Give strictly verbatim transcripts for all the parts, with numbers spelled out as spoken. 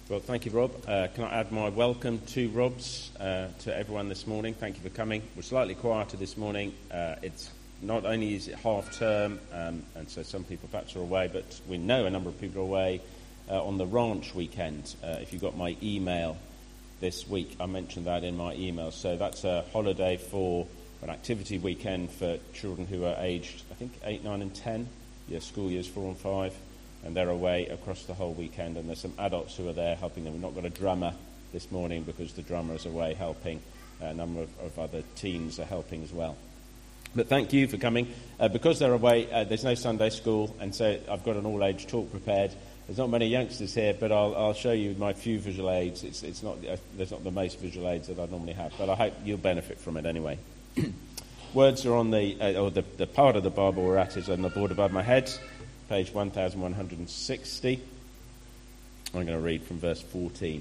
Well, thank you, Rob. Uh, can I add my welcome to Rob's, uh, to everyone this morning? Thank you for coming. We're slightly quieter this morning. Uh, it's not only is it half term, um, and so some people perhaps are away, but we know a number of people are away uh, on the ranch weekend. Uh, if you got my email this week, I mentioned that in my email. So that's a holiday for an activity weekend for children who are aged, I think, eight, nine, and ten. Yeah, school years four and five. And they're away across the whole weekend, and there's some adults who are there helping them. We've not got a drummer this morning because the drummer is away helping. A number of, of other teens are helping as well. But thank you for coming. Uh, because they're away, uh, there's no Sunday school, and so I've got an all-age talk prepared. There's not many youngsters here, but I'll, I'll show you my few visual aids. It's, it's not, uh, there's not the most visual aids that I normally have, but I hope you'll benefit from it anyway. Words are on the, uh, or the, the part of the Bible we're at is on the board above my head. Page one thousand one hundred sixty. I'm going to read from verse fourteen.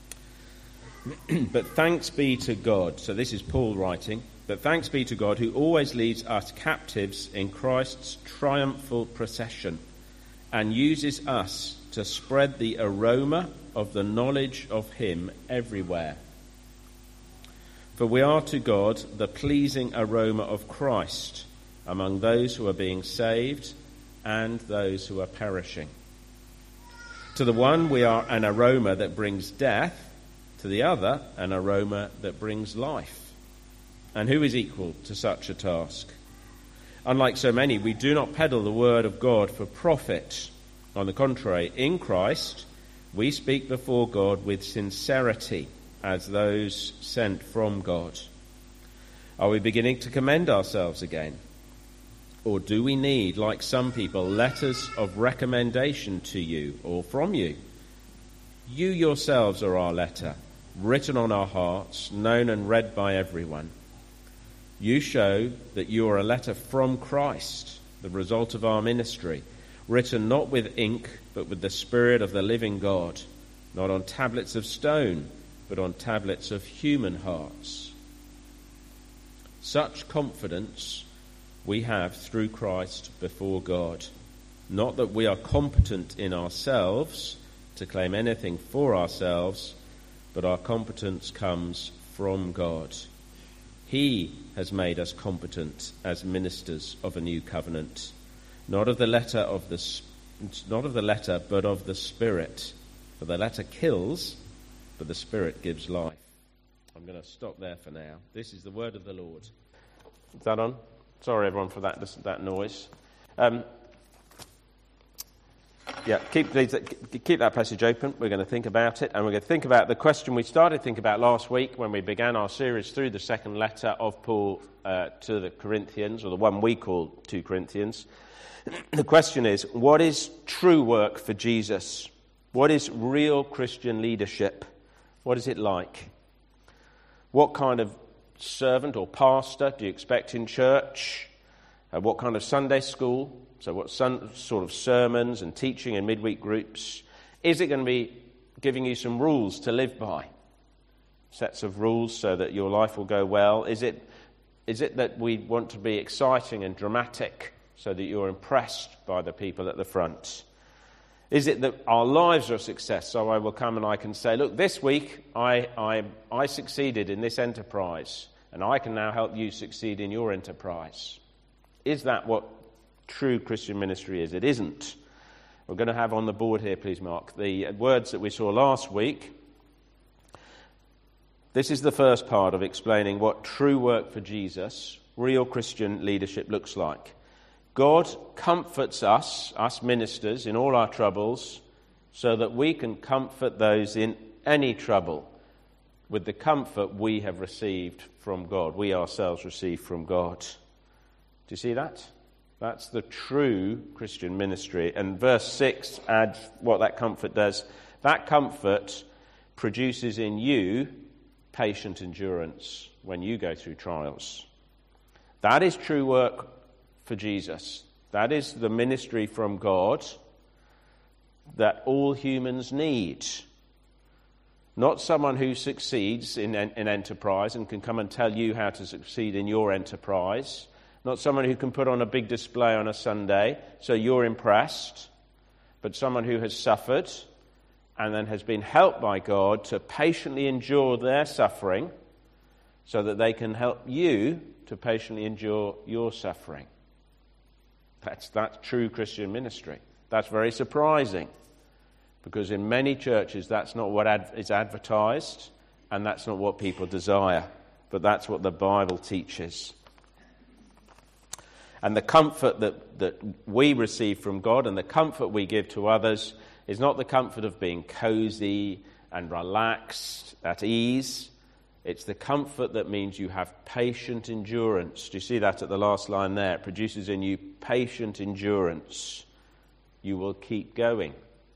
But thanks be to God. So this is Paul writing. But thanks be to God who always leads us captives in Christ's triumphal procession and uses us to spread the aroma of the knowledge of him everywhere. For we are to God the pleasing aroma of Christ among those who are being saved and those who are perishing. To the one we are an aroma that brings death, to the other an aroma that brings life. And who is equal to such a task? Unlike so many, we do not peddle the word of God for profit. On the contrary, in Christ we speak before God with sincerity as those sent from God. Are we beginning to commend ourselves again? Or do we need, like some people, letters of recommendation to you or from you? You yourselves are our letter, written on our hearts, known and read by everyone. You show that you are a letter from Christ, the result of our ministry, written not with ink, but with the Spirit of the living God, not on tablets of stone, but on tablets of human hearts. Such confidence we have through Christ before God. Not that we are competent in ourselves to claim anything for ourselves, but our competence comes from God. He has made us competent as ministers of a new covenant, not of the letter of the not of the letter, but of the Spirit. For the letter kills, but the Spirit gives life. I'm going to stop there for now. This is the word of the Lord. Is that on? Sorry, everyone, for that that noise. Um, yeah, keep keep that passage open. We're going to think about it, and we're going to think about the question we started thinking about last week when we began our series through the second letter of Paul uh, to the Corinthians, or the one we call two Corinthians. The question is, what is true work for Jesus? What is real Christian leadership? What is it like? What kind of servant or pastor do you expect in church? Uh, what kind of Sunday school? So what sun, sort of sermons and teaching in midweek groups? Is it going to be giving you some rules to live by? Sets of rules so that your life will go well? Is it, is it that we want to be exciting and dramatic so that you're impressed by the people at the front? Is it that our lives are a success, so I will come and I can say, look, this week I, I, I succeeded in this enterprise, and I can now help you succeed in your enterprise? Is that what true Christian ministry is? It isn't. We're going to have on the board here, please, Mark, the words that we saw last week. This is the first part of explaining what true work for Jesus, real Christian leadership, looks like. God comforts us, us ministers, in all our troubles, so that we can comfort those in any trouble with the comfort we have received from God, we ourselves received from God. Do you see that? That's the true Christian ministry. And verse six adds what that comfort does. That comfort produces in you patient endurance when you go through trials. That is true work for Jesus. That is the ministry from God that all humans need. Not someone who succeeds in, in enterprise and can come and tell you how to succeed in your enterprise. Not someone who can put on a big display on a Sunday so you're impressed. But someone who has suffered and then has been helped by God to patiently endure their suffering so that they can help you to patiently endure your suffering. That's, that's true Christian ministry. That's very surprising, because in many churches that's not what ad- is advertised, and that's not what people desire. But that's what the Bible teaches. And the comfort that, that we receive from God and the comfort we give to others is not the comfort of being cozy and relaxed, at ease. It's the comfort that means you have patient endurance. Do you see that at the last line there? It produces in you patient endurance. You will keep going.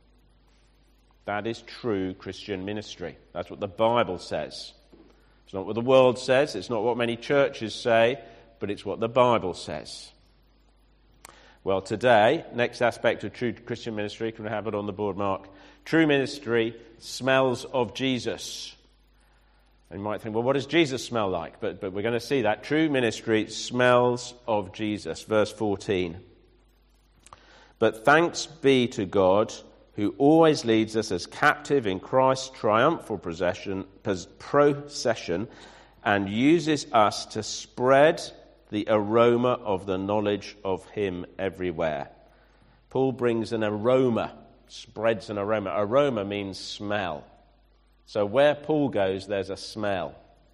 That is true Christian ministry. That's what the Bible says. It's not what the world says. It's not what many churches say, but it's what the Bible says. Well, today, next aspect of true Christian ministry, can we have it on the board, Mark? True ministry smells of Jesus. And you might think, well, what does Jesus smell like? But, but we're going to see that. True ministry smells of Jesus. Verse fourteen. But thanks be to God, who always leads us as captive in Christ's triumphal procession, procession and uses us to spread the aroma of the knowledge of him everywhere. Paul brings an aroma, spreads an aroma. Aroma means smell. So where Paul goes, there's a smell.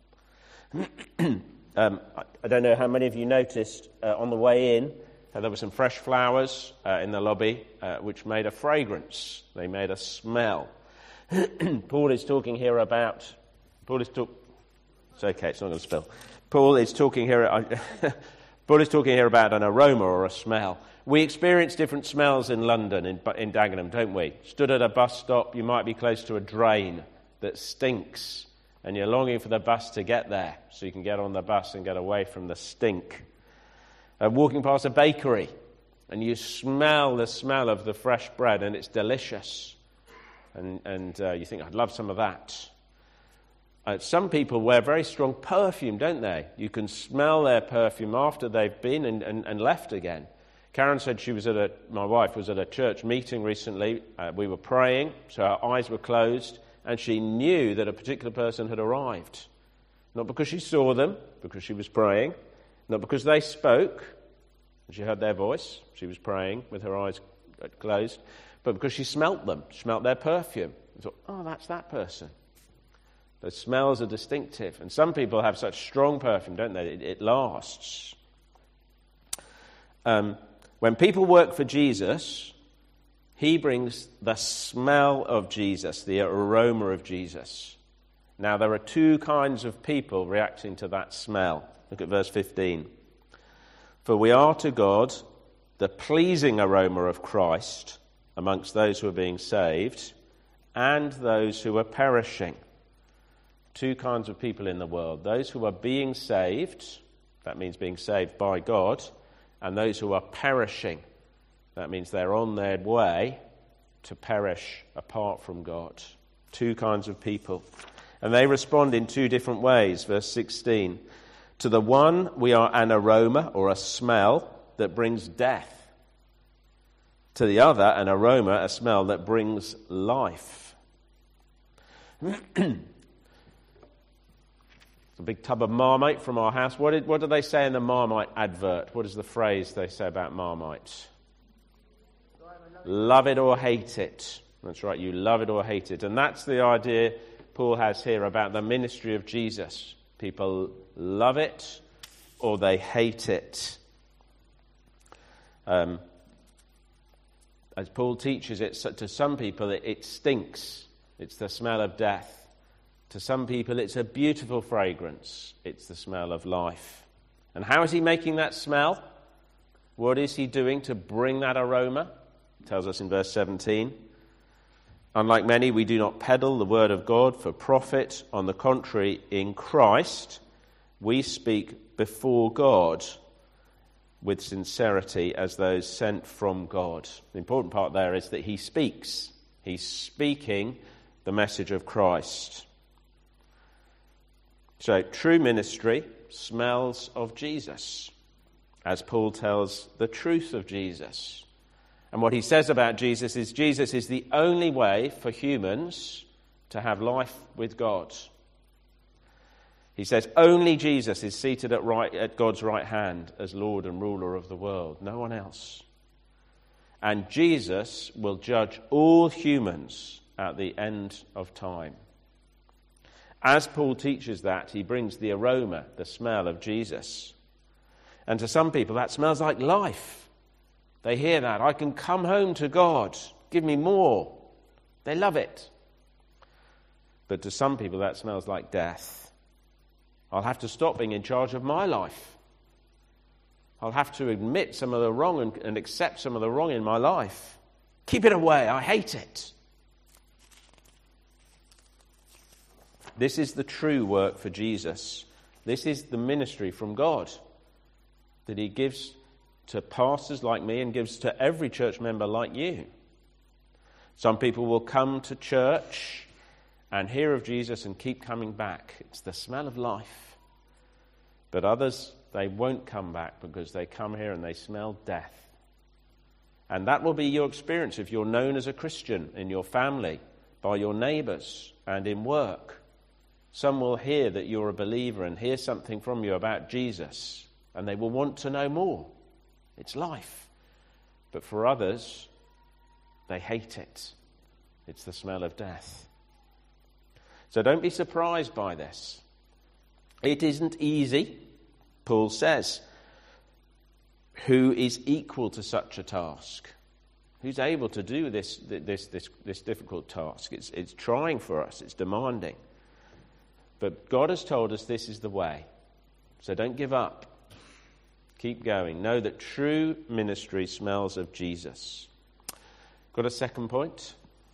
um, I, I don't know how many of you noticed uh, on the way in, uh, there were some fresh flowers uh, in the lobby, uh, which made a fragrance. They made a smell. Paul is talking here about... Paul is talking... It's okay, it's not going to spill. Paul is talking here. Paul is talking here about an aroma or a smell. We experience different smells in London, in, in Dagenham, don't we? Stood at a bus stop, you might be close to a drain that stinks, and you're longing for the bus to get there so you can get on the bus and get away from the stink. Uh, walking past a bakery, and you smell the smell of the fresh bread, and it's delicious, and and uh, you think, I'd love some of that. Uh, some people wear very strong perfume, don't they? You can smell their perfume after they've been and, and, and left again. Karen said she was at a, my wife was at a church meeting recently. Uh, we were praying, so her eyes were closed, and she knew that a particular person had arrived. Not because she saw them, because she was praying. Not because they spoke, she heard their voice, she was praying with her eyes closed, but because she smelt them, smelt their perfume. And thought, oh, that's that person. The smells are distinctive. And some people have such strong perfume, don't they? It, it lasts. Um, when people work for Jesus, he brings the smell of Jesus, the aroma of Jesus. Now, there are two kinds of people reacting to that smell. Look at verse fifteen. For we are to God the pleasing aroma of Christ amongst those who are being saved and those who are perishing. Two kinds of people in the world. Those who are being saved, that means being saved by God, and those who are perishing, that means they're on their way to perish apart from God. Two kinds of people. And they respond in two different ways. Verse sixteen. To the one, we are an aroma or a smell that brings death. To the other, an aroma, a smell that brings life. A big tub of Marmite from our house. What did, what do they say in the Marmite advert? What is the phrase they say about Marmite? Love it or hate it. That's right, you love it or hate it. And that's the idea Paul has here about the ministry of Jesus. People love it or they hate it. Um, as Paul teaches it, to some people it, it stinks. It's the smell of death. To some people, it's a beautiful fragrance. It's the smell of life. And how is he making that smell? What is he doing to bring that aroma? It tells us in verse seventeen. Unlike many, we do not peddle the word of God for profit. On the contrary, in Christ, we speak before God with sincerity as those sent from God. The important part there is that he speaks. He's speaking the message of Christ. So, true ministry smells of Jesus, as Paul tells the truth of Jesus. And what he says about Jesus is Jesus is the only way for humans to have life with God. He says only Jesus is seated at, right, at God's right hand as Lord and ruler of the world, no one else. And Jesus will judge all humans at the end of time. As Paul teaches that, he brings the aroma, the smell of Jesus. And to some people that smells like life. They hear that. I can come home to God. Give me more. They love it. But to some people that smells like death. I'll have to stop being in charge of my life. I'll have to admit some of the wrong and, and accept some of the wrong in my life. Keep it away. I hate it. This is the true work for Jesus. This is the ministry from God that he gives to pastors like me and gives to every church member like you. Some people will come to church and hear of Jesus and keep coming back. It's the smell of life. But others, they won't come back because they come here and they smell death. And that will be your experience if you're known as a Christian in your family, by your neighbours and in work. Some will hear that you're a believer and hear something from you about Jesus, and they will want to know more. It's life. But for others, they hate it. It's the smell of death. So don't be surprised by this. It isn't easy, Paul says. Who is equal to such a task? Who's able to do this this this, this difficult task? It's, it's trying for us. It's demanding. But God has told us this is the way. So don't give up. Keep going. Know that true ministry smells of Jesus. Got a second point?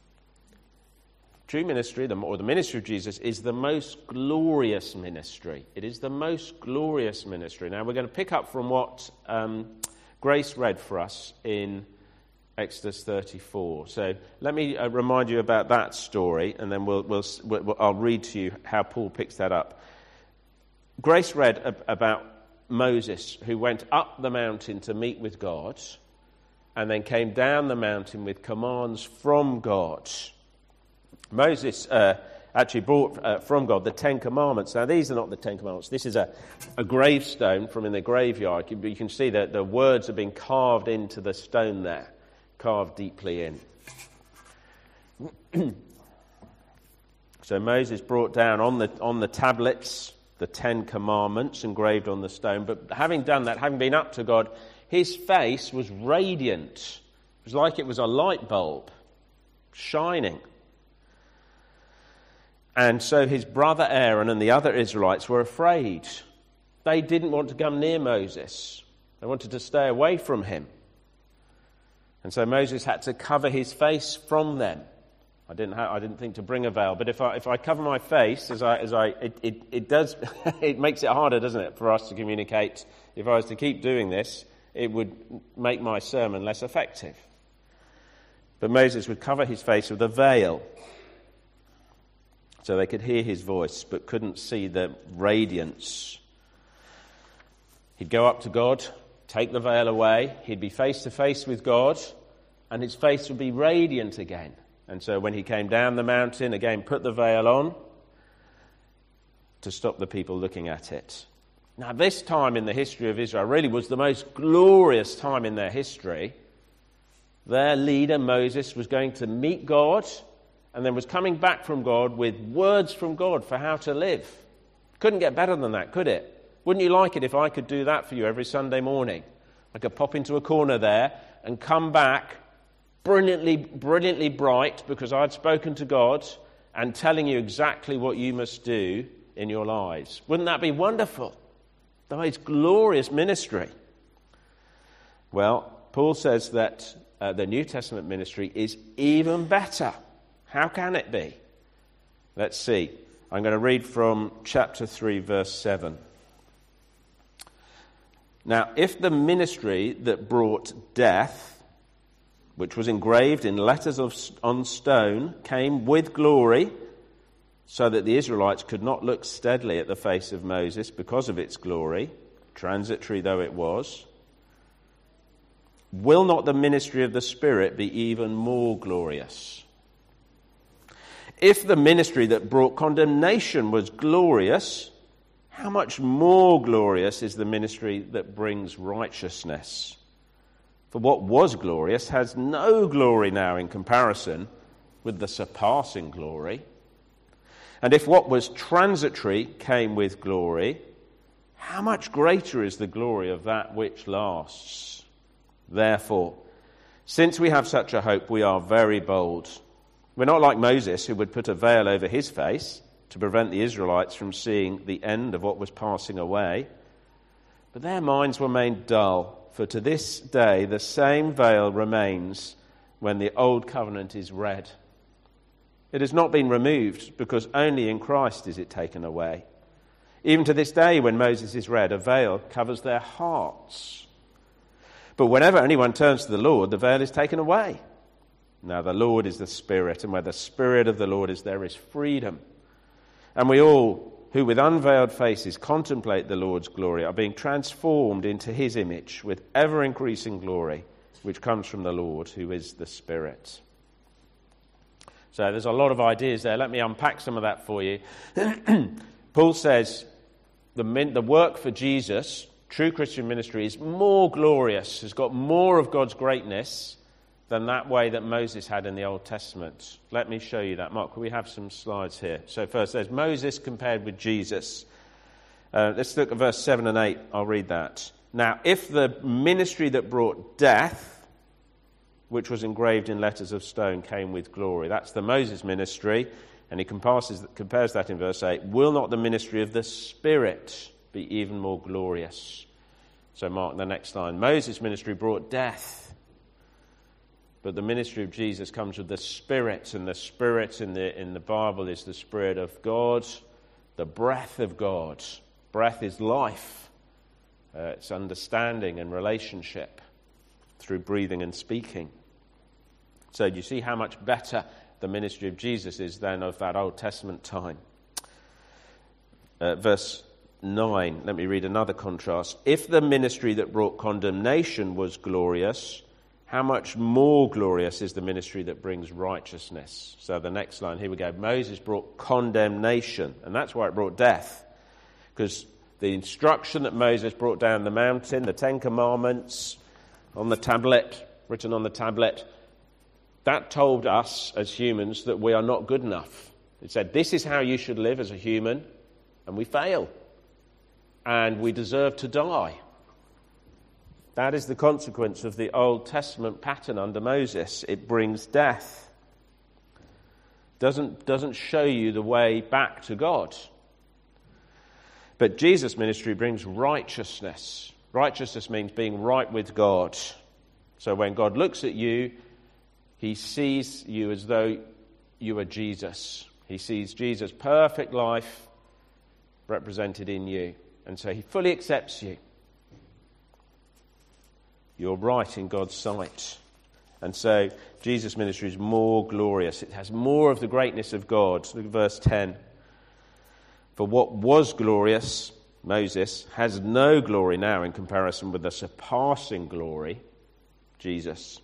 True ministry, or the ministry of Jesus, is the most glorious ministry. It is the most glorious ministry. Now we're going to pick up from what um, Grace read for us in Exodus thirty-four. So let me uh, remind you about that story, and then we'll, we'll, we'll I'll read to you how Paul picks that up. Grace read ab- about Moses, who went up the mountain to meet with God and then came down the mountain with commands from God. Moses uh, actually brought uh, from God the Ten Commandments. Now, these are not the Ten Commandments. This is a, a gravestone from in the graveyard. You, you can see that the words have been carved into the stone there, carved deeply in. So Moses brought down on the on the tablets the Ten Commandments engraved on the stone. But having done that, having been up to God, his face was radiant. It was like it was a light bulb, shining. And so his brother Aaron and the other Israelites were afraid. They didn't want to come near Moses. They wanted to stay away from him. And so Moses had to cover his face from them. I didn't have, I didn't think to bring a veil, but if I if I cover my face, as I as I it, it, it does it makes it harder, doesn't it, for us to communicate. If I was to keep doing this, it would make my sermon less effective. But Moses would cover his face with a veil, so they could hear his voice, but couldn't see the radiance. He'd go up to God, take the veil away. He'd be face to face with God, and his face would be radiant again. And so when he came down the mountain, again, put the veil on to stop the people looking at it. Now, this time in the history of Israel really was the most glorious time in their history. Their leader, Moses, was going to meet God and then was coming back from God with words from God for how to live. Couldn't get better than that, could it? Wouldn't you like it if I could do that for you every Sunday morning? I could pop into a corner there and come back brilliantly, brilliantly bright because I'd spoken to God and telling you exactly what you must do in your lives. Wouldn't that be wonderful? The most glorious ministry. Well, Paul says that uh, the New Testament ministry is even better. How can it be? Let's see. I'm going to read from chapter three, verse seven. Now, if the ministry that brought death, which was engraved in letters of, on stone, came with glory, so that the Israelites could not look steadily at the face of Moses because of its glory, transitory though it was, will not the ministry of the Spirit be even more glorious? If the ministry that brought condemnation was glorious, how much more glorious is the ministry that brings righteousness? For what was glorious has no glory now in comparison with the surpassing glory. And if what was transitory came with glory, how much greater is the glory of that which lasts? Therefore, since we have such a hope, we are very bold. We're not like Moses, who would put a veil over his face to prevent the Israelites from seeing the end of what was passing away. But their minds were made dull, for to this day the same veil remains when the old covenant is read. It has not been removed, because only in Christ is it taken away. Even to this day, when Moses is read, a veil covers their hearts. But whenever anyone turns to the Lord, the veil is taken away. Now the Lord is the Spirit, and where the Spirit of the Lord is, there is freedom. And we all, who with unveiled faces contemplate the Lord's glory, are being transformed into his image with ever-increasing glory, which comes from the Lord, who is the Spirit. So there's a lot of ideas there. Let me unpack some of that for you. Paul says the, the work for Jesus, true Christian ministry, is more glorious, has got more of God's greatness than that way that Moses had in the Old Testament. Let me show you that. Mark, can we have some slides here? So first, there's Moses compared with Jesus. Uh, let's look at verse seven and eight. I'll read that. Now, if the ministry that brought death, which was engraved in letters of stone, came with glory. That's the Moses ministry, and he compares, compares that in verse eight. Will not the ministry of the Spirit be even more glorious? So mark the next line. Moses' ministry brought death, but the ministry of Jesus comes with the Spirit, and the Spirit in the, in the Bible is the Spirit of God, the breath of God. Breath is life. Uh, it's understanding and relationship through breathing and speaking. So do you see how much better the ministry of Jesus is than of that Old Testament time? Uh, verse nine, let me read another contrast. If the ministry that brought condemnation was glorious, how much more glorious is the ministry that brings righteousness? So the next line, here we go. Moses brought condemnation, and that's why it brought death. Because the instruction that Moses brought down the mountain, the Ten Commandments on the tablet, written on the tablet, that told us as humans that we are not good enough. It said, this is how you should live as a human, and we fail. And we deserve to die. That is the consequence of the Old Testament pattern under Moses. It brings death. Doesn't, doesn't show you the way back to God. But Jesus' ministry brings righteousness. Righteousness means being right with God. So when God looks at you, he sees you as though you are Jesus. He sees Jesus' perfect life represented in you. And so he fully accepts you. You're right in God's sight. And so Jesus' ministry is more glorious. It has more of the greatness of God. Look at verse ten. For what was glorious, Moses, has no glory now in comparison with the surpassing glory, Jesus.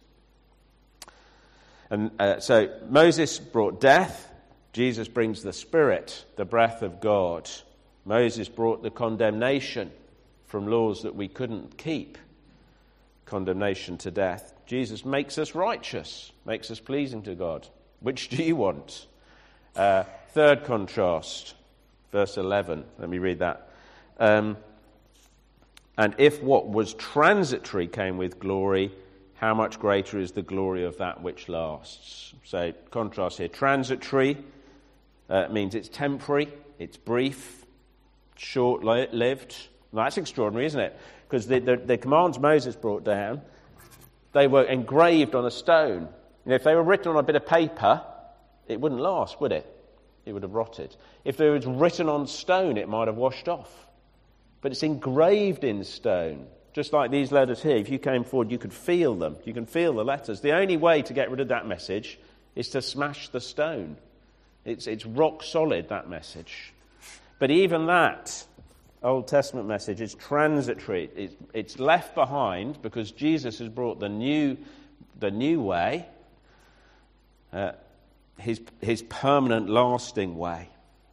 And uh, so Moses brought death. Jesus brings the Spirit, the breath of God. Moses brought the condemnation from laws that we couldn't keep. Condemnation to death. Jesus makes us righteous, makes us pleasing to God. Which do you want? Uh, third contrast, verse eleven. Let me read that. Um, and if what was transitory came with glory, how much greater is the glory of that which lasts? So, contrast here. Transitory uh, means it's temporary, it's brief, short-lived. Well, that's extraordinary, isn't it? Because the, the, the commands Moses brought down, they were engraved on a stone. You know, if they were written on a bit of paper, it wouldn't last, would it? It would have rotted. If they were written on stone, it might have washed off. But it's engraved in stone. Just like these letters here, if you came forward, you could feel them. You can feel the letters. The only way to get rid of that message is to smash the stone. It's, it's rock solid, that message. But even that Old Testament message is transitory. It's, it's left behind because Jesus has brought the new, the new way, uh, his, his permanent, lasting way.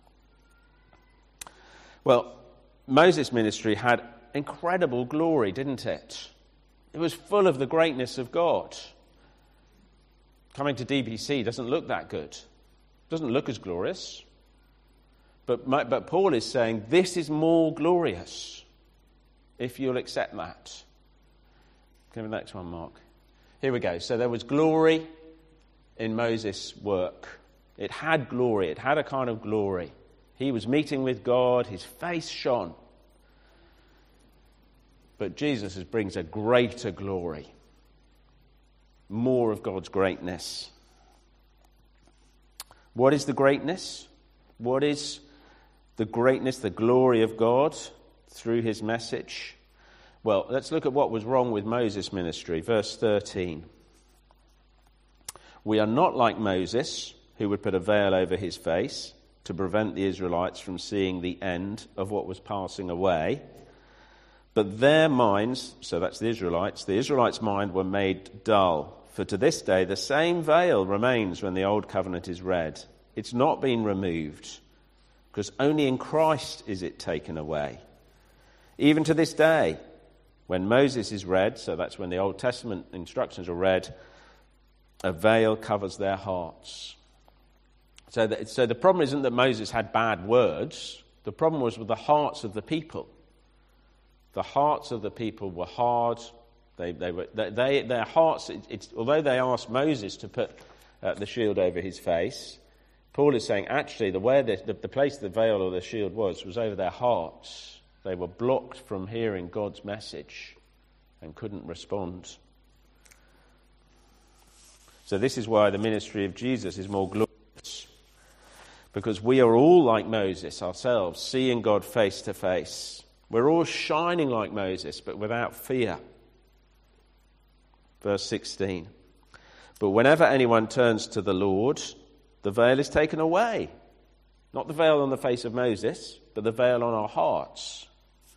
Well, Moses' ministry had incredible glory, didn't it? It was full of the greatness of God. Coming to D B C doesn't look that good. Doesn't look as glorious. But, but Paul is saying this is more glorious if you'll accept that. Go to the next one, Mark. Here we go. So there was glory in Moses' work. It had glory. It had a kind of glory. He was meeting with God. His face shone. But Jesus brings a greater glory. More of God's greatness. What is the greatness? What is the greatness, the glory of God through his message? Well, let's look at what was wrong with Moses' ministry. Verse thirteen. We are not like Moses, who would put a veil over his face to prevent the Israelites from seeing the end of what was passing away. But their minds, so that's the Israelites, the Israelites' mind were made dull. For to this day the same veil remains when the old covenant is read. It's not been removed, because only in Christ is it taken away. Even to this day, when Moses is read, so that's when the Old Testament instructions are read, a veil covers their hearts. So, that, so the problem isn't that Moses had bad words. The problem was with the hearts of the people. The hearts of the people were hard. They, they were, they, their hearts, it, it's, although they asked Moses to put uh, the shield over his face, Paul is saying, actually, the, where the, the, the place the veil or the shield was, was over their hearts. They were blocked from hearing God's message and couldn't respond. So this is why the ministry of Jesus is more glorious. Because we are all like Moses ourselves, seeing God face to face. We're all shining like Moses, but without fear. Verse sixteen. But whenever anyone turns to the Lord, the veil is taken away. Not the veil on the face of Moses, but the veil on our hearts.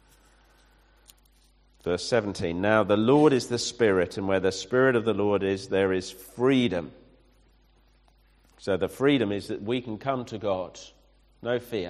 Verse seventeen. Now the Lord is the Spirit, and where the Spirit of the Lord is, there is freedom. So the freedom is that we can come to God. No fear.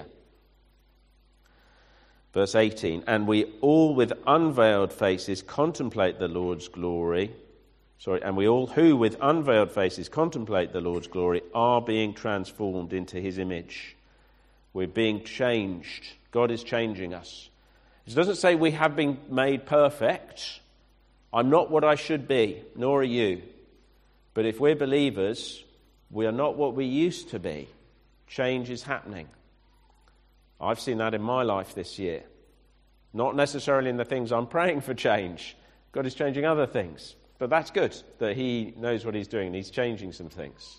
Verse eighteen. And we all with unveiled faces contemplate the Lord's glory. Sorry, and we all who with unveiled faces contemplate the Lord's glory are being transformed into his image. We're being changed. God is changing us. It doesn't say we have been made perfect. I'm not what I should be, nor are you. But if we're believers, we are not what we used to be. Change is happening. I've seen that in my life this year. Not necessarily in the things I'm praying for change. God is changing other things. But that's good that he knows what he's doing and he's changing some things.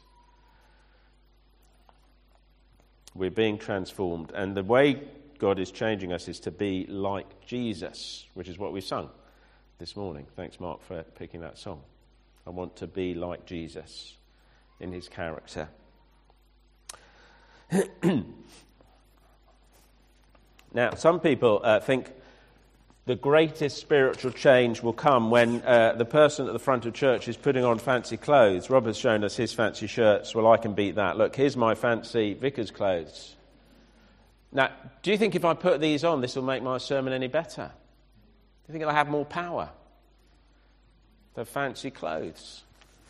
We're being transformed. And the way God is changing us is to be like Jesus, which is what we sung this morning. Thanks, Mark, for picking that song. I want to be like Jesus in his character. Now, some people uh, think the greatest spiritual change will come when uh, the person at the front of church is putting on fancy clothes. Rob has shown us his fancy shirts. Well, I can beat that. Look, here's my fancy vicar's clothes. Now, do you think if I put these on, this will make my sermon any better? Do you think it'll have more power? The fancy clothes.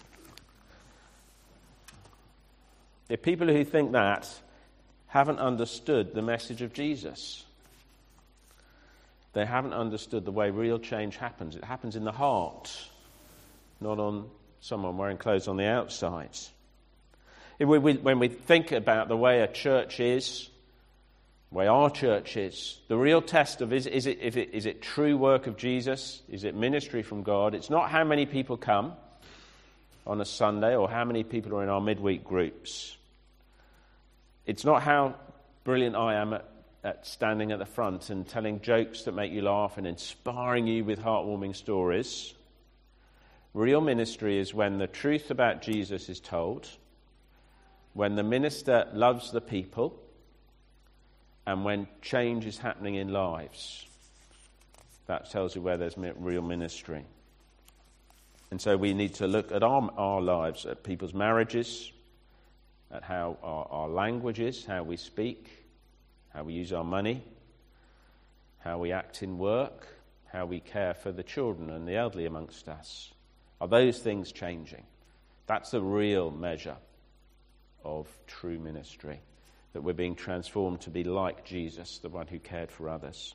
The people who think that haven't understood the message of Jesus. They haven't understood the way real change happens. It happens in the heart, not on someone wearing clothes on the outside. If we, we, when we think about the way a church is, the way our church is, the real test of is, is, it, if it, is it true work of Jesus? Is it ministry from God? It's not how many people come on a Sunday or how many people are in our midweek groups. It's not how brilliant I am at at standing at the front and telling jokes that make you laugh and inspiring you with heartwarming stories. Real ministry is when the truth about Jesus is told, when the minister loves the people, and when change is happening in lives. That tells you where there's real ministry. And so we need to look at our, our lives, at people's marriages, at how our, our language is, how we speak, how we use our money, how we act in work, how we care for the children and the elderly amongst us. Are those things changing? That's the real measure of true ministry, that we're being transformed to be like Jesus, the one who cared for others.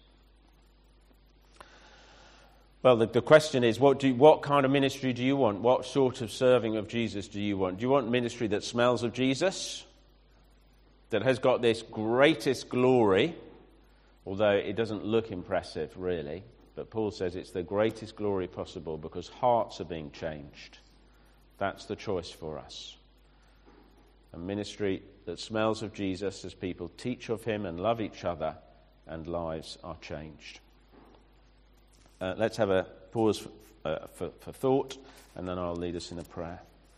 Well, the, the question is, what, do, what kind of ministry do you want? What sort of serving of Jesus do you want? Do you want ministry that smells of Jesus, that has got this greatest glory, although it doesn't look impressive, really? But Paul says it's the greatest glory possible because hearts are being changed. That's the choice for us. A ministry that smells of Jesus as people teach of him and love each other and lives are changed. Uh, let's have a pause for, uh, for, for thought, and then I'll lead us in a prayer.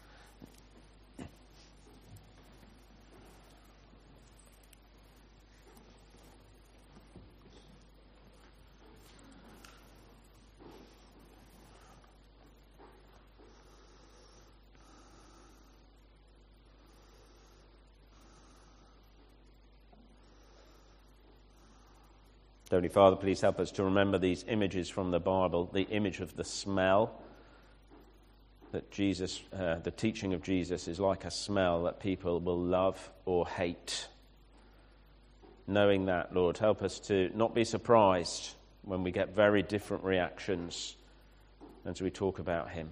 Heavenly Father, please help us to remember these images from the Bible, the image of the smell, that Jesus, uh, the teaching of Jesus is like a smell that people will love or hate. Knowing that, Lord, help us to not be surprised when we get very different reactions as we talk about him.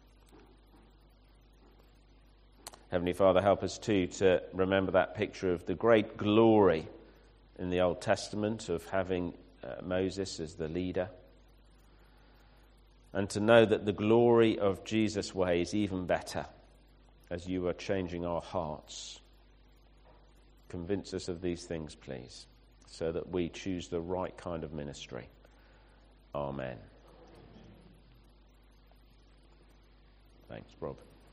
Heavenly Father, help us too to remember that picture of the great glory in the Old Testament of having uh, Moses as the leader, and to know that the glory of Jesus' way is even better as you are changing our hearts. Convince us of these things, please, so that we choose the right kind of ministry. Amen. Thanks, Rob.